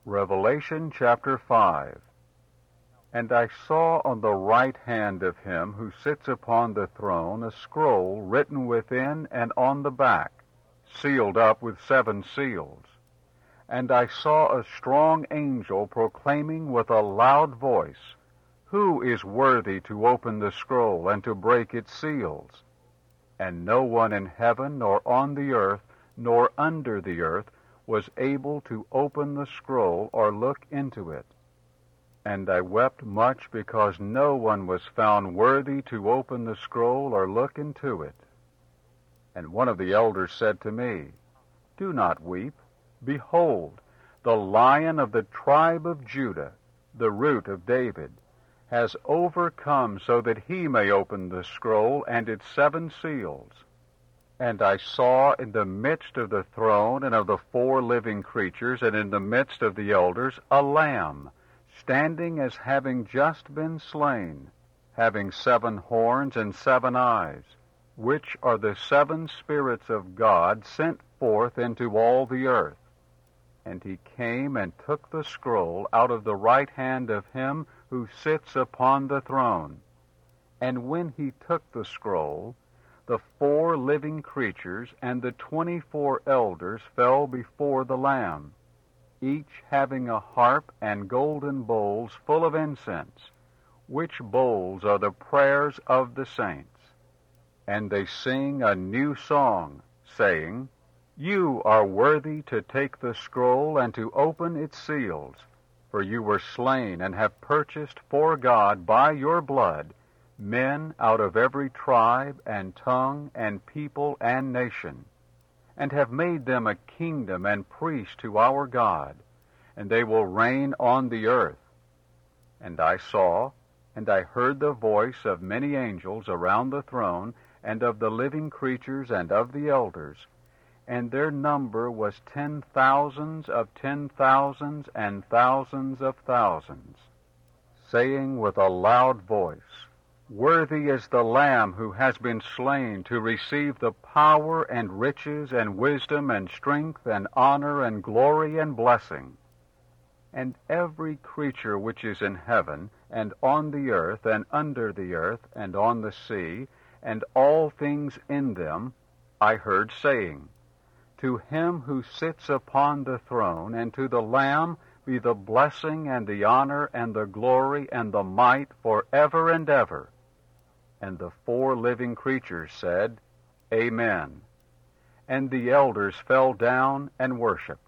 Revelation chapter 5. And I saw on the right hand of him who sits upon the throne a scroll written within and on the back, sealed up with 7 seals. And I saw a strong angel proclaiming with a loud voice, "Who is worthy to open the scroll and to break its seals?" And no one in heaven, nor on the earth, nor under the earth, was able to open the scroll or look into it. And I wept much because no one was found worthy to open the scroll or look into it. And one of the elders said to me, "Do not weep. Behold, the Lion of the tribe of Judah, the Root of David, has overcome so that he may open the scroll and its 7 seals." And I saw in the midst of the throne and of the 4 living creatures and in the midst of the elders a lamb, standing as having just been slain, having 7 horns and 7 eyes, which are the 7 spirits of God sent forth into all the earth. And he came and took the scroll out of the right hand of him who sits upon the throne. And when he took the scroll, the 4 living creatures and the 24 elders fell before the Lamb, each having a harp and golden bowls full of incense, which bowls are the prayers of the saints. And they sing a new song, saying, "You are worthy to take the scroll and to open its seals, for you were slain and have purchased for God by your blood men out of every tribe and tongue and people and nation, and have made them a kingdom and priests to our God, and they will reign on the earth." And I saw, and I heard the voice of many angels around the throne, and of the living creatures and of the elders, and their number was 10,000s of 10,000s and thousands of thousands, saying with a loud voice, "Worthy is the Lamb who has been slain to receive the power and riches and wisdom and strength and honor and glory and blessing." And every creature which is in heaven, and on the earth, and under the earth, and on the sea, and all things in them, I heard saying, "To him who sits upon the throne, and to the Lamb, be the blessing and the honor and the glory and the might forever and ever." And the 4 living creatures said, "Amen." And the elders fell down and worshipped.